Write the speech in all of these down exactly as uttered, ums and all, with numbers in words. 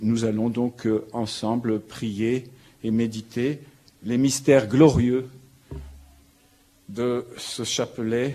Nous allons donc euh, ensemble prier et méditer les mystères glorieux de ce chapelet.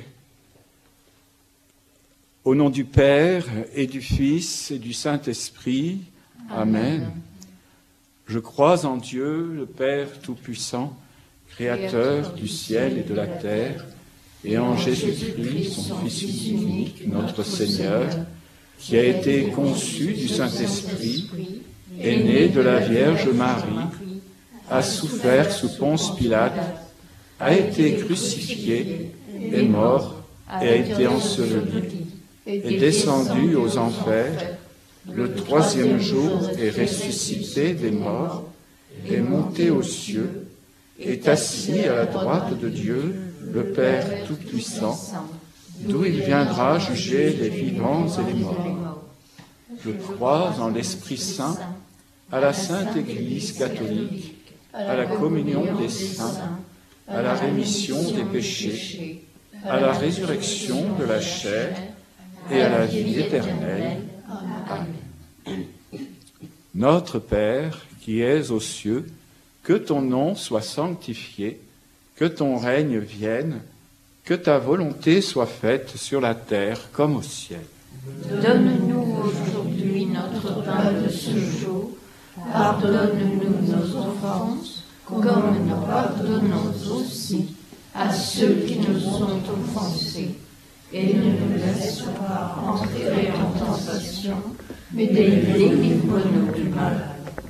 Au nom du Père et du Fils et du Saint-Esprit. Amen. Amen. Je crois en Dieu, le Père Tout-Puissant, Créateur du ciel et de la terre, et en Jésus-Christ, son Fils unique, notre Seigneur, qui a été conçu du Saint-Esprit, est né de la Vierge Marie, a souffert sous Ponce Pilate, a été crucifié, est mort et a été enseveli, est descendu aux enfers, le troisième jour est ressuscité des morts, est monté aux cieux, est assis à la droite de Dieu, le Père Tout-Puissant, d'où il viendra juger les vivants et les morts. Je crois en l'Esprit Saint, à la Sainte Église catholique, à la communion des saints, à la rémission des péchés, à la résurrection de la chair et à la vie éternelle. Amen. Notre Père, qui es aux cieux, que ton nom soit sanctifié, que ton règne vienne, que ta volonté soit faite sur la terre comme au ciel. Donne-nous aujourd'hui notre pain de ce jour. Pardonne-nous nos offenses, comme nous pardonnons aussi à ceux qui nous ont offensés. Et ne nous laisse pas entrer en tentation, mais délivre-nous du mal.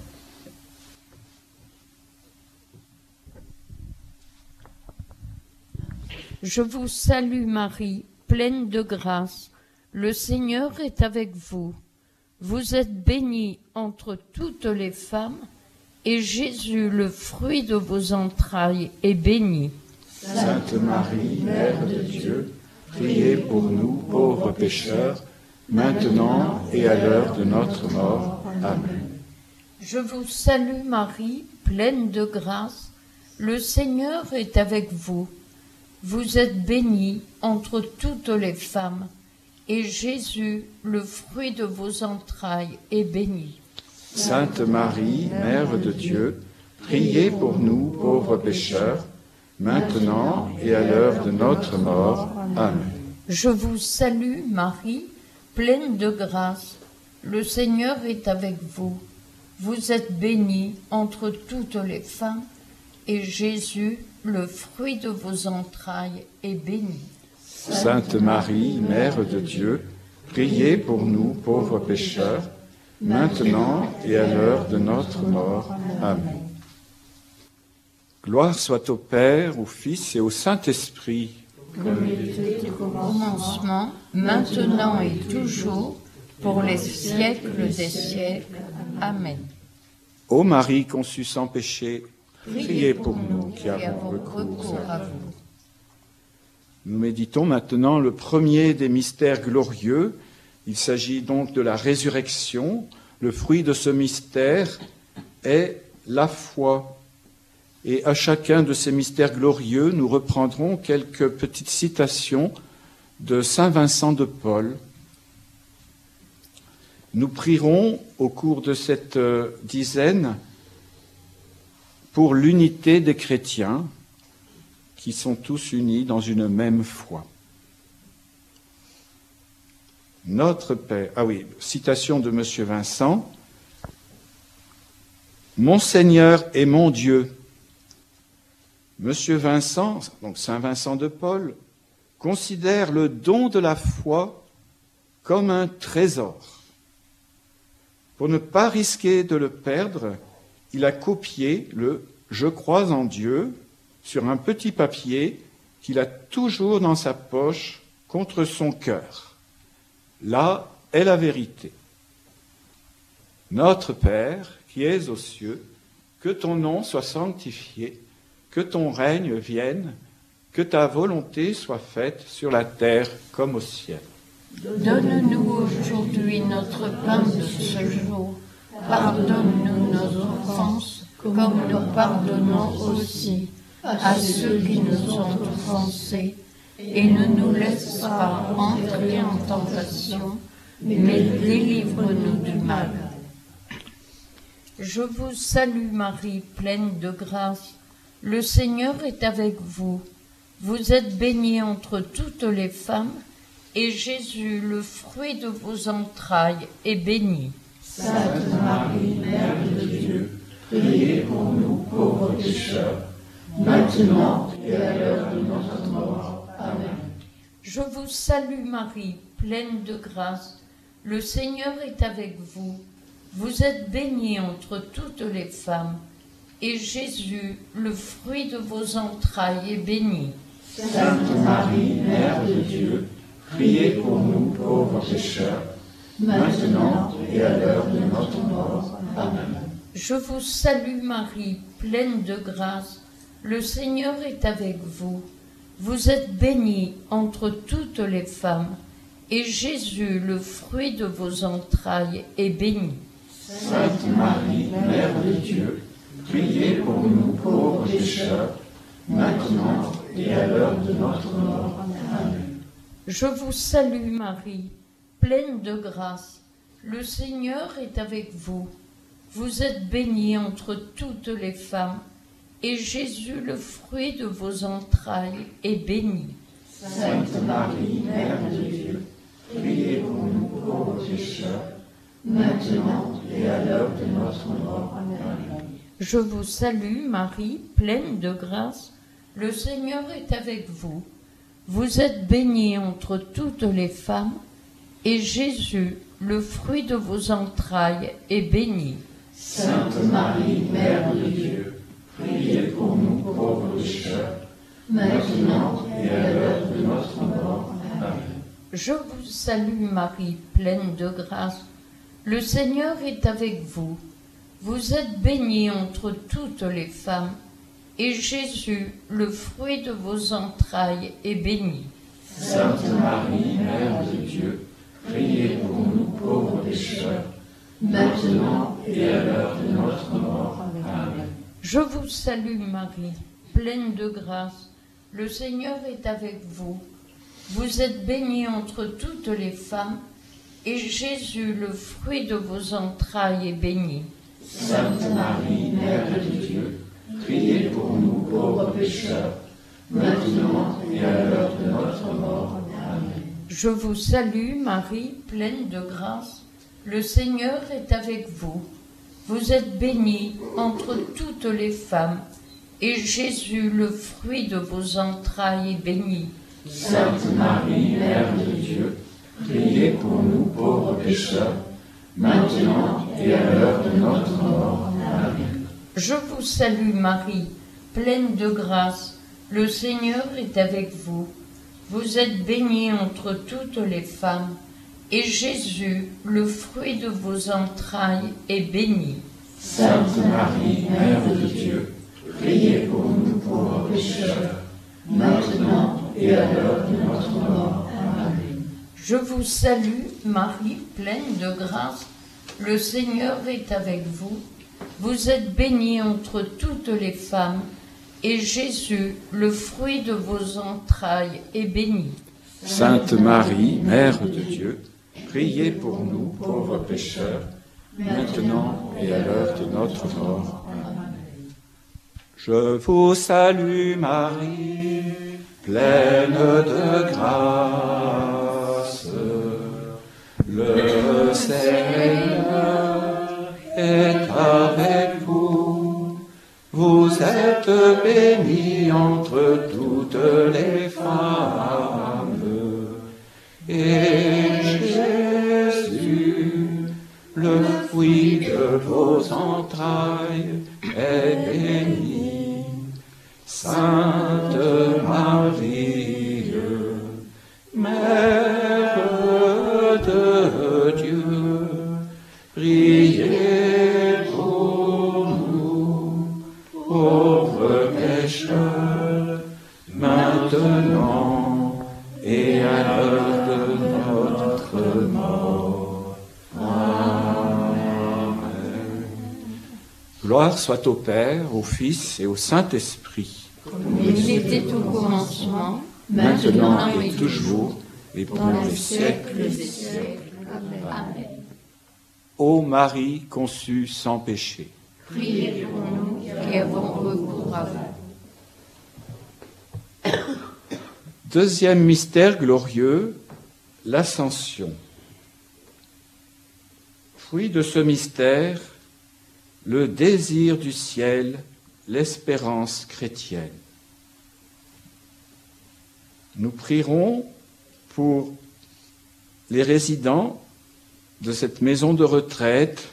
Je vous salue Marie, pleine de grâce. Le Seigneur est avec vous. Vous êtes bénie entre toutes les femmes, et Jésus, le fruit de vos entrailles, est béni. Sainte Marie, Mère de Dieu, priez pour nous, pauvres pécheurs, maintenant et à l'heure de notre mort. Amen. Je vous salue Marie, pleine de grâce. Le Seigneur est avec vous. Vous êtes bénie entre toutes les femmes, et Jésus, le fruit de vos entrailles, est béni. Sainte Marie, Mère de Dieu, priez pour nous, pauvres pécheurs, maintenant et à l'heure de notre mort. Amen. Je vous salue Marie, pleine de grâce. Le Seigneur est avec vous. Vous êtes bénie entre toutes les femmes, et Jésus, le fruit de vos entrailles, est béni. Sainte Marie, Mère de Dieu, priez pour nous, pauvres pécheurs, maintenant et à l'heure de notre mort. Amen. Gloire soit au Père, au Fils et au Saint-Esprit. Comme il était au commencement, maintenant et toujours, pour les siècles des siècles. Amen. Ô Marie conçue sans péché, priez pour nous qui avons recours à vous. Nous méditons maintenant le premier des mystères glorieux. Il s'agit donc de la résurrection. Le fruit de ce mystère est la foi. Et à chacun de ces mystères glorieux, nous reprendrons quelques petites citations de saint Vincent de Paul. Nous prierons au cours de cette dizaine pour l'unité des chrétiens qui sont tous unis dans une même foi. Notre Père, ah oui, citation de Monsieur Vincent. Mon Seigneur et mon Dieu. Monsieur Vincent, donc Saint Vincent de Paul, considère le don de la foi comme un trésor. Pour ne pas risquer de le perdre, il a copié le « Je crois en Dieu » sur un petit papier qu'il a toujours dans sa poche contre son cœur. Là est la vérité. Notre Père, qui es aux cieux, que ton nom soit sanctifié, que ton règne vienne, que ta volonté soit faite sur la terre comme au ciel. Donne-nous aujourd'hui notre pain de ce jour. Pardonne-nous nos offenses, comme nous pardonnons aussi à ceux qui nous ont offensés, et ne nous laisse pas entrer en tentation, mais délivre-nous du mal. Je vous salue Marie, pleine de grâce. Le Seigneur est avec vous. Vous êtes bénie entre toutes les femmes, et Jésus, le fruit de vos entrailles, est béni. Sainte Marie, Mère de Dieu, priez pour nous pauvres pécheurs, maintenant et à l'heure de notre mort. Amen. Je vous salue Marie, pleine de grâce. Le Seigneur est avec vous. Vous êtes bénie entre toutes les femmes, et Jésus, le fruit de vos entrailles, est béni. Sainte Marie, Mère de Dieu, priez pour nous pauvres pécheurs, maintenant et à l'heure de notre mort. Amen. Je vous salue Marie, pleine de grâce. Le Seigneur est avec vous. Vous êtes bénie entre toutes les femmes, et Jésus, le fruit de vos entrailles, est béni. Sainte Marie, Mère de Dieu, priez pour nous pauvres pécheurs, maintenant et à l'heure de notre mort. Amen. Je vous salue Marie, pleine de grâce. Le Seigneur est avec vous. Vous êtes bénie entre toutes les femmes, et Jésus, le fruit de vos entrailles, est béni. Sainte Marie, Mère de Dieu, priez pour nous pauvres pécheurs, maintenant et à l'heure de notre mort. Amen. Je vous salue Marie, pleine de grâce. Le Seigneur est avec vous. Vous êtes bénie entre toutes les femmes, et Jésus, le fruit de vos entrailles, est béni. Sainte Marie, Mère de Dieu, priez pour nous pauvres pécheurs, maintenant et à l'heure de notre mort. Amen. Je vous salue Marie, pleine de grâce. Le Seigneur est avec vous. Vous êtes bénie entre toutes les femmes, et Jésus, le fruit de vos entrailles, est béni. Sainte Marie, Mère de Dieu, priez pour nous pauvres pécheurs, maintenant et à l'heure de notre mort. Amen. Je vous salue Marie, pleine de grâce. Le Seigneur est avec vous. Vous êtes bénie entre toutes les femmes, et Jésus, le fruit de vos entrailles, est béni. Sainte Marie, Mère de Dieu, priez pour nous pauvres pécheurs, maintenant et à l'heure de notre mort. Amen. Je vous salue Marie, pleine de grâce. Le Seigneur est avec vous. Vous êtes bénie entre toutes les femmes, et Jésus, le fruit de vos entrailles, est béni. Sainte Marie, Mère de Dieu, priez pour nous pauvres pécheurs, maintenant et à l'heure de notre mort. Amen. Je vous salue Marie, pleine de grâce. Le Seigneur est avec vous. Vous êtes bénie entre toutes les femmes, et Jésus, le fruit de vos entrailles, est béni. Sainte Marie, Mère de Dieu, priez pour nous pauvres pécheurs, maintenant et à l'heure de notre mort. Amen. Je vous salue, Marie, pleine de grâce. Le Seigneur est avec vous. Vous êtes bénie entre toutes les femmes, et Jésus, le fruit de vos entrailles, est béni. Sainte Marie, Mère de Dieu, priez pour nous pauvres pécheurs, maintenant et à l'heure de notre mort. Amen. Je vous salue Marie, pleine de grâce. Le Seigneur est avec vous. Vous êtes bénie entre toutes les femmes. Et Jésus, le fruit de vos entrailles, est béni. Sainte Marie, Mère de Dieu, priez pour nous, pauvres pécheurs, maintenant et à l'heure de notre mort. Amen. Gloire soit au Père, au Fils et au Saint-Esprit. Comme il était au commencement, maintenant et toujours, et pour dans les les siècles siècles des siècles. Amen. Ô Marie conçue sans péché. Priez pour nous qui avons recours à vous. Deuxième mystère glorieux, l'Ascension. Fruit de ce mystère, le désir du ciel, l'espérance chrétienne. Nous prierons pour les résidents de cette maison de retraite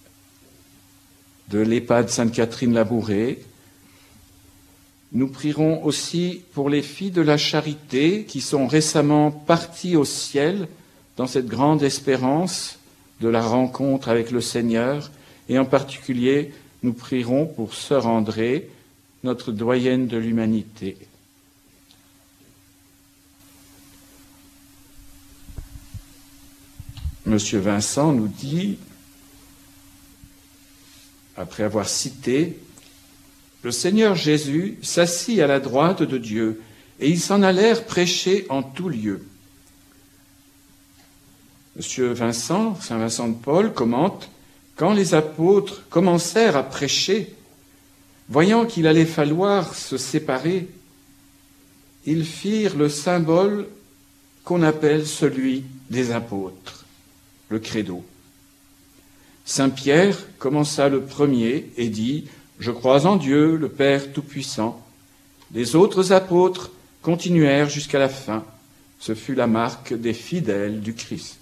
de l'EHPAD Sainte-Catherine-Labourée. Nous prierons aussi pour les filles de la charité qui sont récemment parties au ciel dans cette grande espérance de la rencontre avec le Seigneur. Et en particulier, nous prierons pour Sœur Andrée, notre doyenne de l'humanité. Monsieur Vincent nous dit, après avoir cité, « Le Seigneur Jésus s'assit à la droite de Dieu, et ils s'en allèrent prêcher en tout lieu. » Monsieur Vincent, Saint Vincent de Paul, commente, « Quand les apôtres commencèrent à prêcher, voyant qu'il allait falloir se séparer, ils firent le symbole qu'on appelle celui des apôtres. Le credo. Saint Pierre commença le premier et dit « Je crois en Dieu, le Père Tout-Puissant ». Les autres apôtres continuèrent jusqu'à la fin. Ce fut la marque des fidèles du Christ.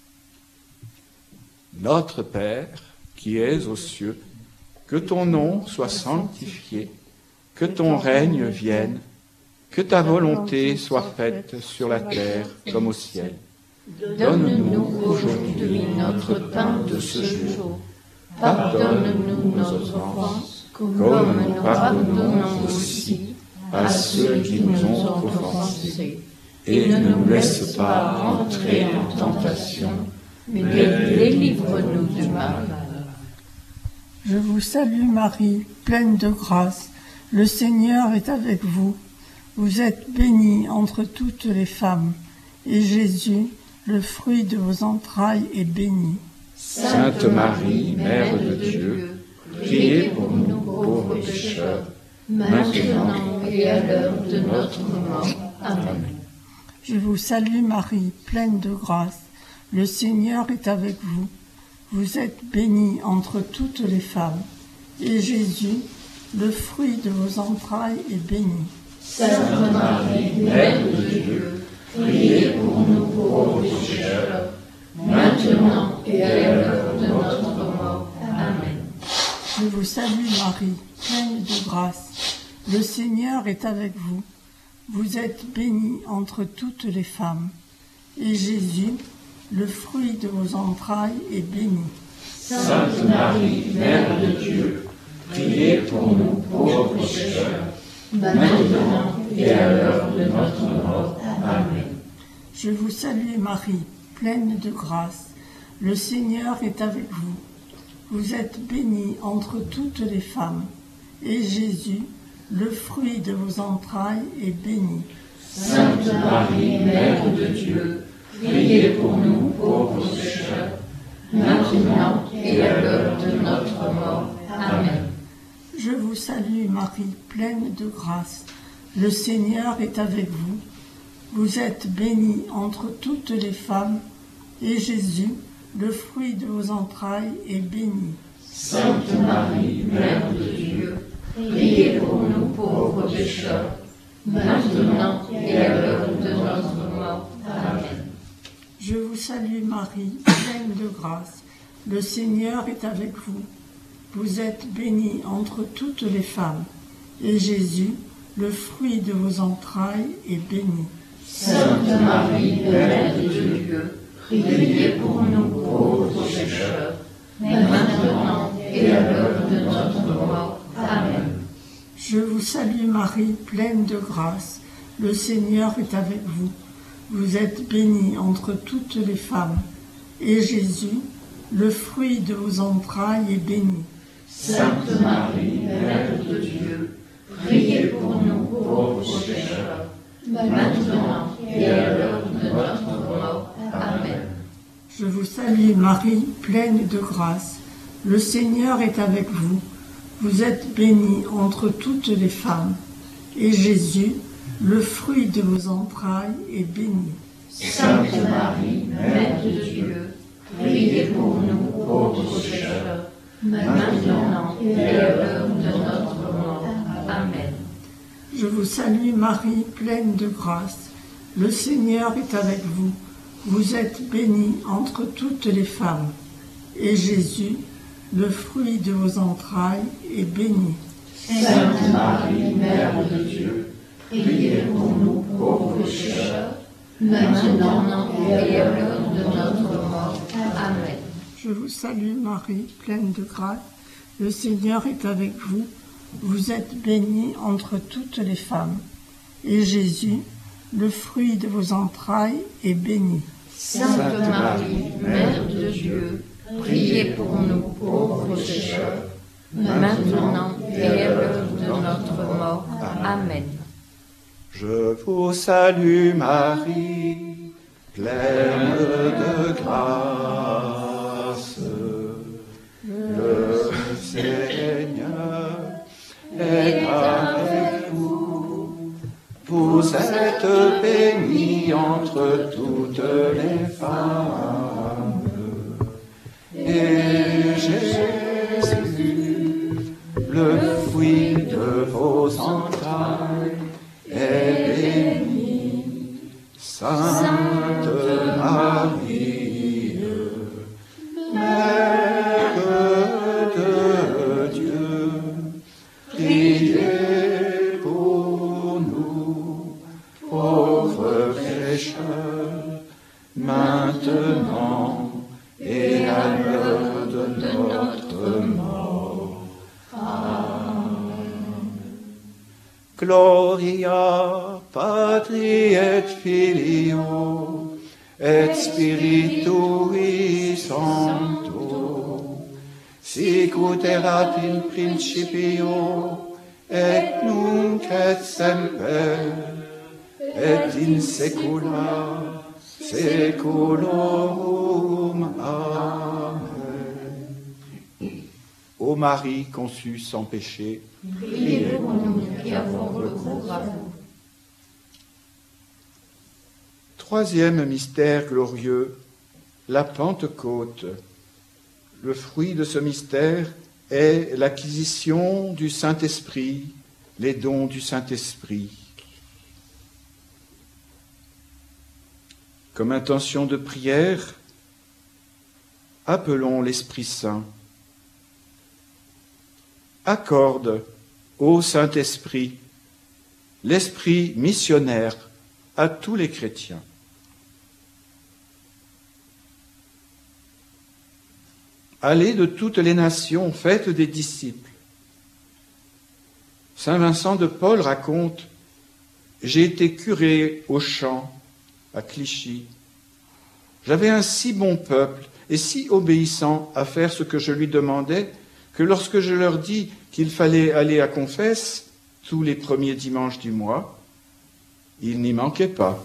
Notre Père, qui es aux cieux, que ton nom soit sanctifié, que ton règne vienne, que ta volonté soit faite sur la terre comme au ciel. Donne-nous aujourd'hui notre pain de ce jour. Pardonne-nous nos offenses, comme nous pardonnons aussi à ceux qui nous ont offensés. Et ne nous laisse pas entrer en tentation, mais délivre-nous du mal. Je vous salue Marie, pleine de grâce. Le Seigneur est avec vous. Vous êtes bénie entre toutes les femmes, et Jésus, le fruit de vos entrailles, est béni. Sainte Marie, Mère de Dieu, priez pour nous pauvres pécheurs, maintenant et à l'heure de notre mort. Amen. Je vous salue Marie, pleine de grâce. Le Seigneur est avec vous. Vous êtes bénie entre toutes les femmes, et Jésus, le fruit de vos entrailles, est béni. Sainte Marie, Mère de Dieu, priez pour nous pauvres pécheurs, maintenant et à l'heure de notre mort. Amen. Je vous salue Marie, pleine de grâce. Le Seigneur est avec vous. Vous êtes bénie entre toutes les femmes, et Jésus, le fruit de vos entrailles, est béni. Sainte Marie, Mère de Dieu, priez pour nous pauvres pécheurs, maintenant et à l'heure de notre mort. Amen. Je vous salue Marie, pleine de grâce. Le Seigneur est avec vous. Vous êtes bénie entre toutes les femmes, et Jésus, le fruit de vos entrailles, est béni. Sainte Marie, Mère de Dieu, priez pour nous pauvres pécheurs, maintenant et à l'heure de notre mort. Amen. Je vous salue Marie, pleine de grâce. Le Seigneur est avec vous. Vous êtes bénie entre toutes les femmes, et Jésus, le fruit de vos entrailles, est béni. Sainte Marie, Mère de Dieu, priez pour nous pauvres pécheurs, maintenant et à l'heure de notre mort. Amen. Je vous salue Marie, pleine de grâce. Le Seigneur est avec vous. Vous êtes bénie entre toutes les femmes, et Jésus, le fruit de vos entrailles, est béni. Sainte Marie, Mère de Dieu, priez pour nous pauvres pécheurs, maintenant et à l'heure de notre mort. Amen. Je vous salue Marie, pleine de grâce. Le Seigneur est avec vous. Vous êtes bénie entre toutes les femmes, et Jésus, le fruit de vos entrailles, est béni. Sainte Marie, Mère de Dieu, priez pour nous pauvres pécheurs, maintenant et à l'heure de notre mort. Amen. Je vous salue Marie, pleine de grâce. Le Seigneur est avec vous. Vous êtes bénie entre toutes les femmes. Et Jésus, le fruit de vos entrailles, est béni. Sainte Marie, Mère de Dieu, priez pour nous pauvres pécheurs, maintenant et à l'heure de notre mort. Amen. Je vous salue Marie, pleine de grâce. Le Seigneur est avec vous. Vous êtes bénie entre toutes les femmes. Et Jésus, le fruit de vos entrailles, est béni. Sainte Marie, Mère de Dieu, priez pour nous pauvres pécheurs, maintenant et à l'heure de notre mort. Amen. Je vous salue Marie, pleine de grâce. Le Seigneur est avec vous. Vous êtes bénie entre toutes les femmes. Et Jésus, le fruit de vos entrailles, est béni. Sainte Marie, Mère de Dieu, priez pour nous pauvres pécheurs, maintenant et à l'heure de notre mort. Amen. Je vous salue Marie, pleine de grâce. Le Seigneur est avec vous. Vous êtes bénie entre toutes les femmes. Et Jésus, le fruit de vos entrailles, est béni. Sainte Marie, Mère de Dieu, priez pour nous, pauvres pécheurs, maintenant et à l'heure de notre mort. Amen. Gloria Patri et Filio et Spiritui Sancto, sic ut erat in principio et nunc et semper et in saecula saeculorum. Amen. Ô Marie conçue sans péché, priez pour nous qui avons recours à vous. Troisième mystère glorieux, la Pentecôte. Le fruit de ce mystère est l'acquisition du Saint-Esprit, les dons du Saint-Esprit. Comme intention de prière, appelons l'Esprit Saint. Accorde au Saint-Esprit l'esprit missionnaire à tous les chrétiens. Allez de toutes les nations, faites des disciples. Saint Vincent de Paul raconte « J'ai été curé au champ, à Clichy. J'avais un si bon peuple et si obéissant à faire ce que je lui demandais que lorsque je leur dis qu'il fallait aller à confesse tous les premiers dimanches du mois, ils n'y manquaient pas.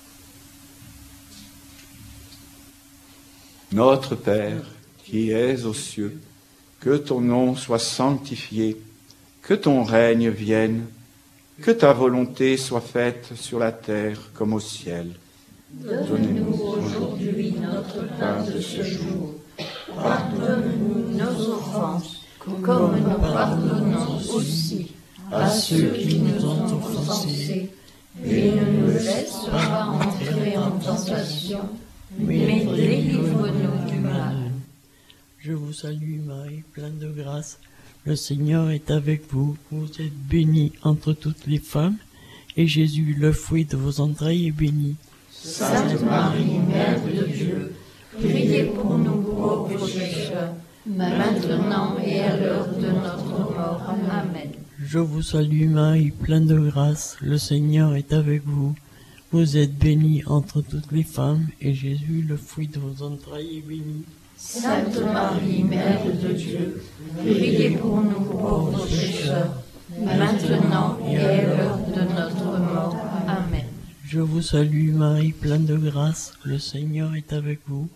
Notre Père, qui es aux cieux, que ton nom soit sanctifié, que ton règne vienne, que ta volonté soit faite sur la terre comme au ciel. Donne-nous aujourd'hui notre pain de ce jour. Pardonne-nous nos offenses, comme nous pardonnons aussi à ceux qui nous ont offensés. Et ne nous laisse pas entrer en tentation, mais délivre-nous du mal. Je vous salue Marie, pleine de grâce. Le Seigneur est avec vous. Vous êtes bénie entre toutes les femmes, et Jésus, le fruit de vos entrailles, est béni. Sainte Marie, Mère de Dieu, priez pour nous pauvres pécheurs, maintenant et à l'heure de notre mort. Amen. Je vous salue Marie, pleine de grâce. Le Seigneur est avec vous. Vous êtes bénie entre toutes les femmes, et Jésus, le fruit de vos entrailles, est béni. Sainte Marie, Mère de Dieu, priez pour nous pauvres pécheurs, maintenant et à l'heure de notre mort. Amen. Je vous salue Marie, pleine de grâce. Le Seigneur est avec vous.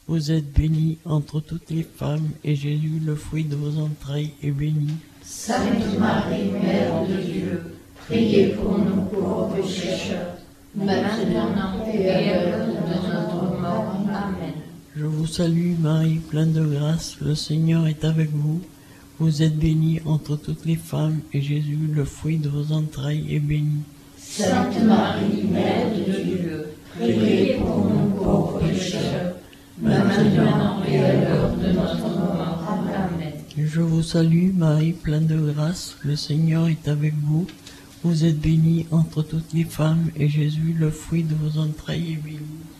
Vous êtes bénie entre toutes les femmes, et Jésus, le fruit de vos entrailles, est béni. Sainte Marie, Mère de Dieu, priez pour nous pauvres pécheurs, maintenant et à l'heure de notre mort. Amen. Je vous salue Marie, pleine de grâce, le Seigneur est avec vous. Vous êtes bénie entre toutes les femmes, et Jésus, le fruit de vos entrailles, est béni. Sainte Marie, Mère de Dieu, priez pour nous pauvres pécheurs, maintenant et à l'heure de notre mort. Amen. Je vous salue Marie, pleine de grâce, le Seigneur est avec vous. Vous êtes bénie entre toutes les femmes, et Jésus, le fruit de vos entrailles, est béni.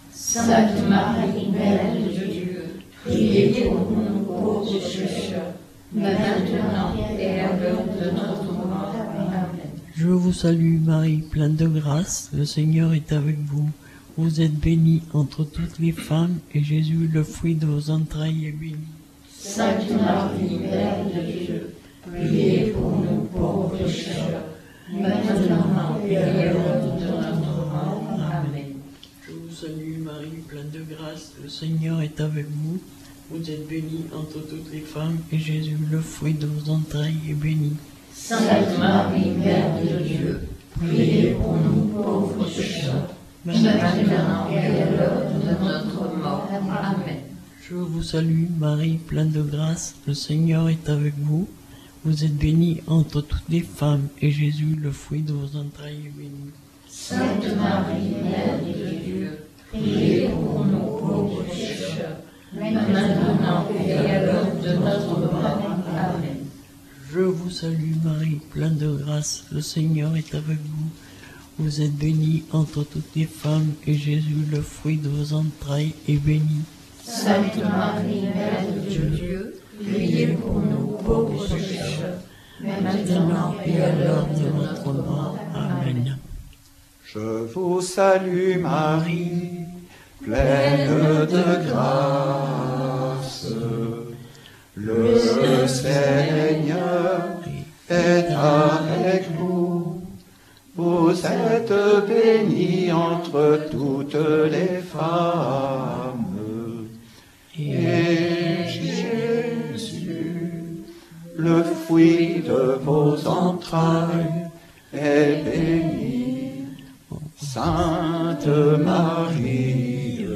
Sainte Marie, Mère de Dieu, priez pour nous pauvres pécheurs, maintenant et à l'heure de notre mort. Amen. Je vous salue Marie, pleine de grâce, le Seigneur est avec vous. Vous êtes bénie entre toutes les femmes, et Jésus, le fruit de vos entrailles, est béni. Sainte Marie, Mère de Dieu, priez pour nous pauvres pécheurs, maintenant et à l'heure de notre mort. Amen. Je vous salue Marie, pleine de grâce, le Seigneur est avec vous. Vous êtes bénie entre toutes les femmes, et Jésus, le fruit de vos entrailles, est béni. Sainte Marie, Mère de Dieu, priez pour nous pauvres pécheurs, maintenant et à l'heure de notre mort. Amen. Je vous salue Marie, pleine de grâce, le Seigneur est avec vous. Vous êtes bénie entre toutes les femmes, et Jésus, le fruit de vos entrailles, est béni. Sainte Marie, Mère de Dieu, priez pour nous pauvres pécheurs, maintenant et à l'heure de notre mort. Amen. Je vous salue Marie, pleine de grâce, le Seigneur est avec vous. Vous êtes bénie entre toutes les femmes, et Jésus, le fruit de vos entrailles, est béni. Sainte Marie, Mère de Dieu, priez pour nous pauvres pécheurs, maintenant et à l'heure de notre mort. Amen. Je vous salue Marie, pleine de grâce. Le Seigneur est avec vous. Vous êtes bénie entre toutes les femmes. Et Jésus, le fruit de vos entrailles, est béni. Sainte Marie,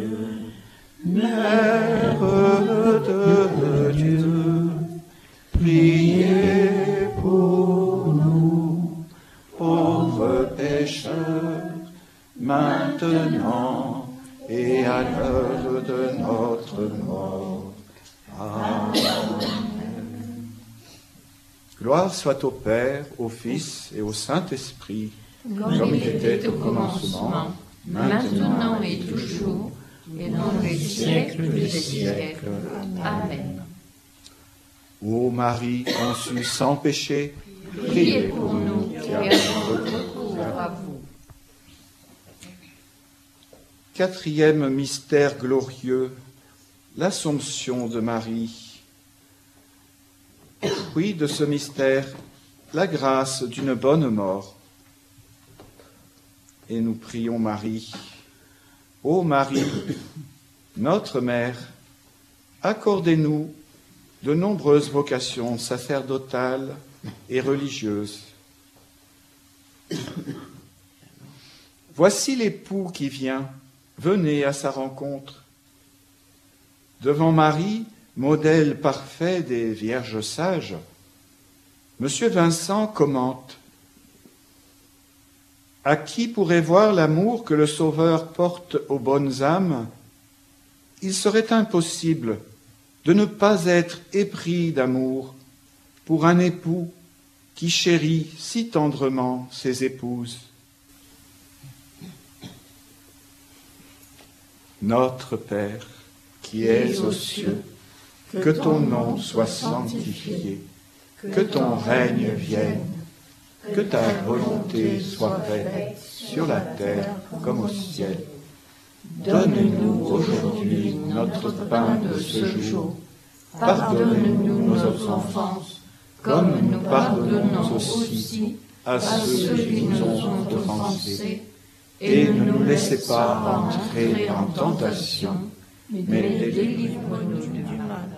Mère de Dieu, priez pour nous, pauvres pécheurs, maintenant et à l'heure de notre mort. Amen. Gloire soit au Père, au Fils et au Saint-Esprit, comme il était au commencement, maintenant et toujours, et dans les siècles des siècles. Amen. Ô Marie conçue sans péché, Priez pour nous qui avons recours à vous. Quatrième mystère glorieux, l'Assomption de Marie. Oui, de ce mystère, la grâce d'une bonne mort. Et nous prions Marie. Ô Marie, notre Mère, accordez-nous de nombreuses vocations sacerdotales et religieuses. Voici l'époux qui vient, venez à sa rencontre. Devant Marie, modèle parfait des vierges sages, Monsieur Vincent commente: à qui pourrait voir l'amour que le Sauveur porte aux bonnes âmes, il serait impossible de ne pas être épris d'amour pour un époux qui chérit si tendrement ses épouses. Notre Père, qui es aux cieux, que ton nom soit sanctifié, que ton règne vienne, que ta volonté soit faite sur la terre comme au ciel. Donne-nous aujourd'hui notre pain de ce jour. Pardonne-nous nos offenses, comme nous pardonnons aussi à ceux qui nous ont offensés. Et ne nous laissez pas entrer en tentation, mais délivre-nous du mal.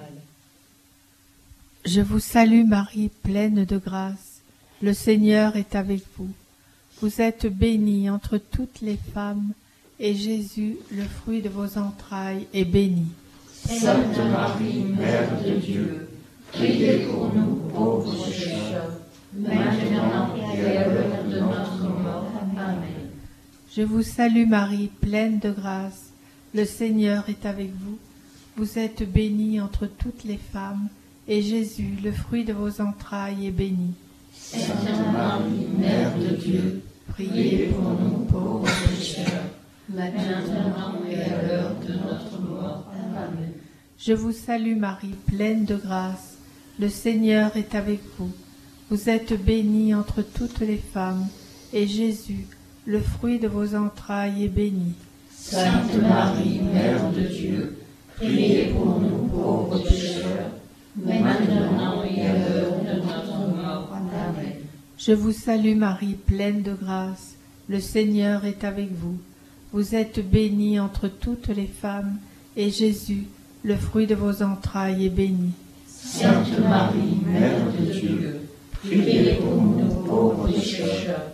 Je vous salue Marie, pleine de grâce. Le Seigneur est avec vous. Vous êtes bénie entre toutes les femmes, et Jésus, le fruit de vos entrailles, est béni. Sainte Marie, Mère de Dieu, priez pour nous pauvres pécheurs, maintenant et à l'heure de notre mort. Amen. Je vous salue Marie, pleine de grâce. Le Seigneur est avec vous. Vous êtes bénie entre toutes les femmes, et Jésus, le fruit de vos entrailles, est béni. Sainte Marie, Mère de Dieu, priez pour nous pauvres pécheurs, maintenant et à l'heure de notre mort. Amen. Je vous salue Marie, pleine de grâce. Le Seigneur est avec vous. Vous êtes bénie entre toutes les femmes, et Jésus, le fruit de vos entrailles, est béni. Sainte Marie, Mère de Dieu, priez pour nous pauvres pécheurs, maintenant et à l'heure de notre mort. Amen. Je vous salue Marie, pleine de grâce. Le Seigneur est avec vous. Vous êtes bénie entre toutes les femmes, et Jésus, le fruit de vos entrailles, est béni. Sainte Marie, Mère de Dieu, priez pour nous pauvres pécheurs,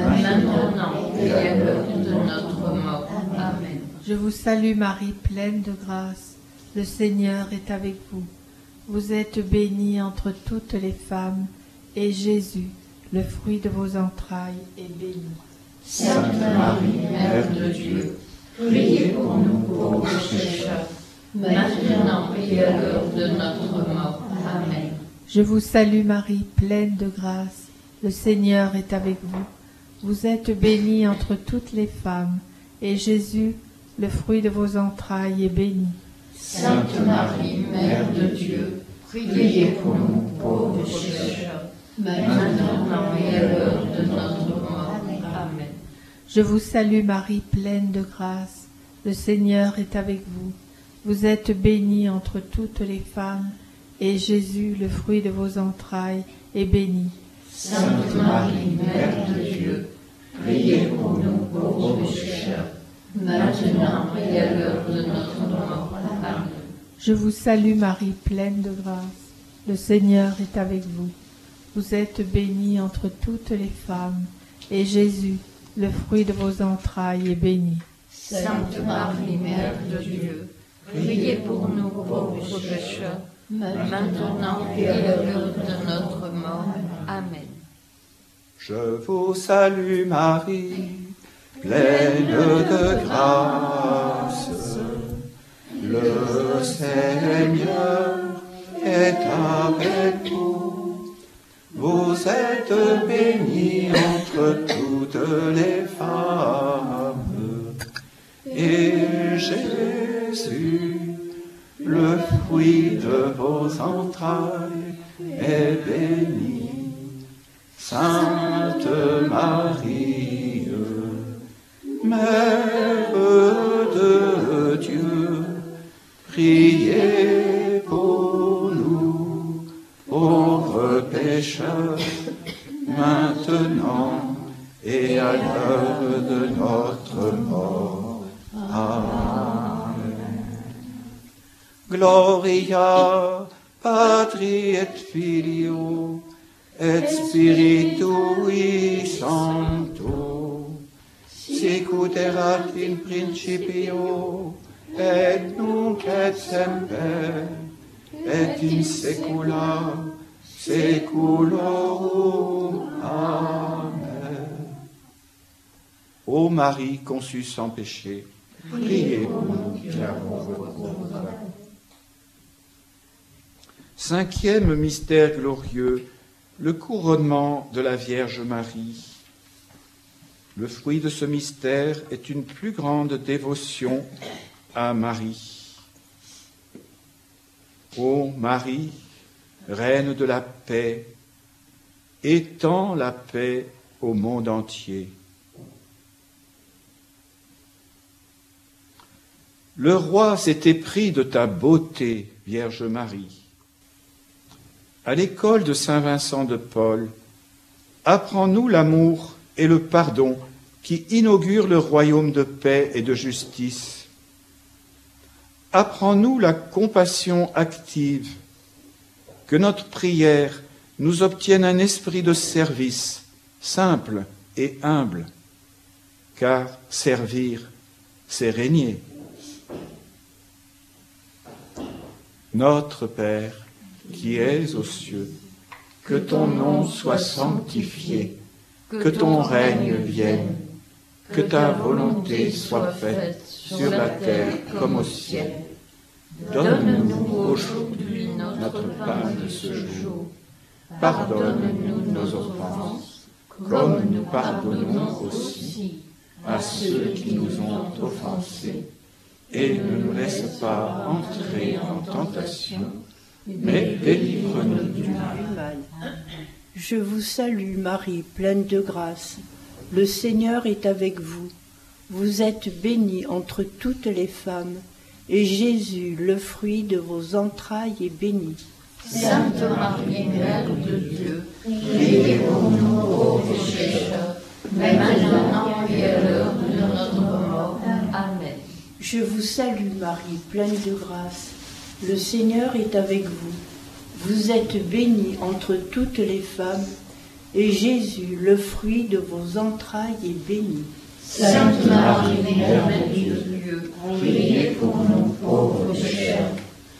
maintenant et à l'heure de notre mort. Amen. Je vous salue Marie, pleine de grâce. Le Seigneur est avec vous. Vous êtes bénie entre toutes les femmes, et Jésus, le fruit de vos entrailles, est béni. Sainte Marie, Mère de Dieu, priez pour nous pauvres pécheurs, maintenant et à l'heure de notre mort. Amen. Je vous salue Marie, pleine de grâce. Le Seigneur est avec vous. Vous êtes bénie entre toutes les femmes, et Jésus, le fruit de vos entrailles, est béni. Sainte Marie, Mère de Dieu, priez pour nous pauvres pécheurs, maintenant et à l'heure de notre mort. Amen. Je vous salue Marie, pleine de grâce. Le Seigneur est avec vous. Vous êtes bénie entre toutes les femmes, et Jésus, le fruit de vos entrailles, est béni. Sainte Marie, Mère de Dieu, priez pour nous pauvres pécheurs, maintenant et à l'heure de notre mort. Amen. Je vous salue Marie, pleine de grâce. Le Seigneur est avec vous. Vous êtes bénie entre toutes les femmes, et Jésus, le fruit de vos entrailles, est béni. Sainte Marie, Mère de Dieu, priez pour nous pauvres pécheurs, maintenant et à l'heure de notre mort. Amen. Je vous salue Marie, pleine de grâce. Le Seigneur est avec vous. Vous êtes bénie entre toutes les femmes. Et Jésus, le fruit de vos entrailles, est béni. Sainte Marie, Mère de Dieu, priez pour nous, pauvres pécheurs, maintenant et à l'heure de notre mort. Amen. Gloria Patri et Filio et Spiritui Sancto, sic ut erat in principio, et nunc et semper, et in saecula saeculorum. Amen. Ô Marie conçue sans péché, priez pour nous qui avons recours à vous. Cinquième mystère glorieux, le couronnement de la Vierge Marie. Le fruit de ce mystère est une plus grande dévotion à Marie. Ô Marie, Reine de la paix, étends la paix au monde entier. Le roi s'est épris de ta beauté, Vierge Marie. À l'école de Saint Vincent de Paul, apprends-nous l'amour et le pardon qui inaugurent le royaume de paix et de justice. apprends-nous la compassion active, que notre prière nous obtienne un esprit de service simple et humble, car servir, c'est régner. Notre Père, qui es aux cieux, que ton nom soit sanctifié, que ton règne vienne, que ta volonté soit faite sur la terre comme au ciel. Donne-nous aujourd'hui notre pain de ce jour. Pardonne-nous nos offenses, comme nous pardonnons aussi à ceux qui nous ont offensés. Et ne nous laisse pas entrer en tentation, mais délivre-nous du mal. Je vous salue Marie, pleine de grâce. Le Seigneur est avec vous. Vous êtes bénie entre toutes les femmes, et Jésus, le fruit de vos entrailles, est béni. Sainte Marie, Mère de Dieu, priez pour nous pauvres pécheurs, maintenant et à l'heure de notre mort. Amen. Je vous salue Marie, pleine de grâce. Le Seigneur est avec vous. Vous êtes bénie entre toutes les femmes, et Jésus, le fruit de vos entrailles, est béni. Sainte Marie, Mère de Dieu, priez pour nous pauvres pécheurs,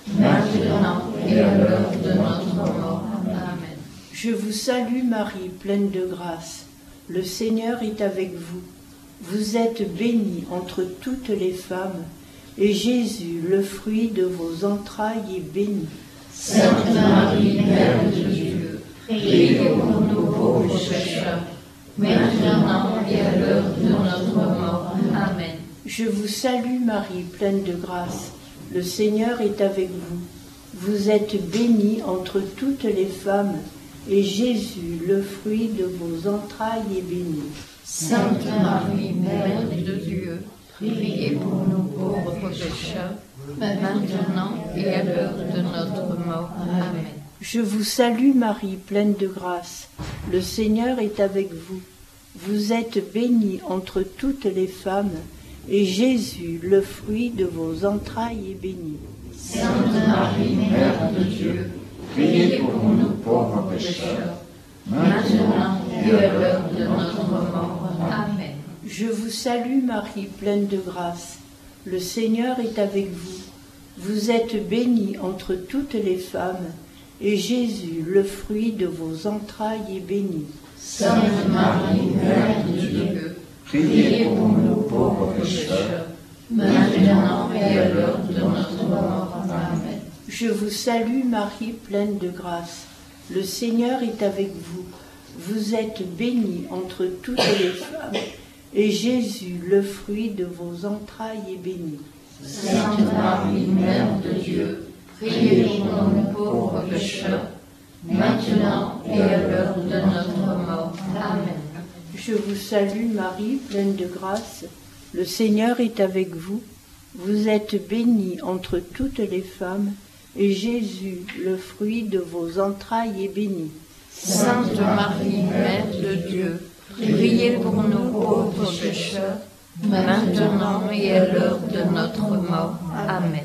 maintenant et à l'heure de notre mort. Amen. Je vous salue Marie, pleine de grâce. Le Seigneur est avec vous. Vous êtes bénie entre toutes les femmes, et Jésus, le fruit de vos entrailles, est béni. Sainte Marie, Mère de Dieu, priez pour nous pauvres pécheurs, maintenant et à l'heure de notre mort. Amen. Je vous salue Marie, pleine de grâce. Le Seigneur est avec vous. Vous êtes bénie entre toutes les femmes, et Jésus, le fruit de vos entrailles, est béni. Sainte Marie, Mère de Dieu, priez pour nous pauvres pécheurs, maintenant et à l'heure de notre mort. Amen. Je vous salue Marie, pleine de grâce. Le Seigneur est avec vous. Vous êtes bénie entre toutes les femmes, et Jésus, le fruit de vos entrailles, est béni. Sainte Marie, Mère de Dieu, priez pour nous pauvres pécheurs, maintenant et à l'heure de notre mort. Amen. Je vous salue Marie, pleine de grâce. Le Seigneur est avec vous. Vous êtes bénie entre toutes les femmes, et Jésus, le fruit de vos entrailles, est béni. Sainte Marie, Mère de Dieu, priez pour nous pauvres pécheurs, maintenant et à l'heure de notre mort. Amen. Je vous salue Marie, pleine de grâce. Le Seigneur est avec vous. Vous êtes bénie entre toutes les femmes, et Jésus, le fruit de vos entrailles, est béni. Sainte Marie, Mère de Dieu, priez pour nous pauvres pécheurs, maintenant et à l'heure de notre mort. Amen. Je vous salue Marie, pleine de grâce. Le Seigneur est avec vous. Vous êtes bénie entre toutes les femmes, et Jésus, le fruit de vos entrailles, est béni. Sainte Marie, Mère de Dieu, priez pour nous pauvres pécheurs, maintenant et à l'heure de notre mort. Amen.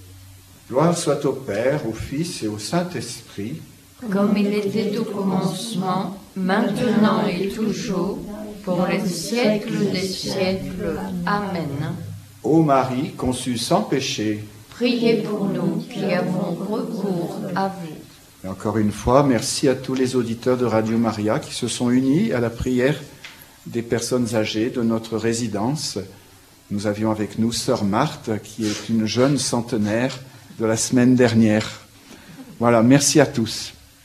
Gloire soit au Père, au Fils et au Saint-Esprit, comme il était au commencement, maintenant et toujours, pour les siècles des siècles. Amen. Ô Marie, conçue sans péché, priez pour nous qui avons recours à vous. Et encore une fois, merci à tous les auditeurs de Radio Maria qui se sont unis à la prière des personnes âgées de notre résidence. Nous avions avec nous Sœur Marthe, qui est une jeune centenaire de la semaine dernière. Voilà, merci à tous.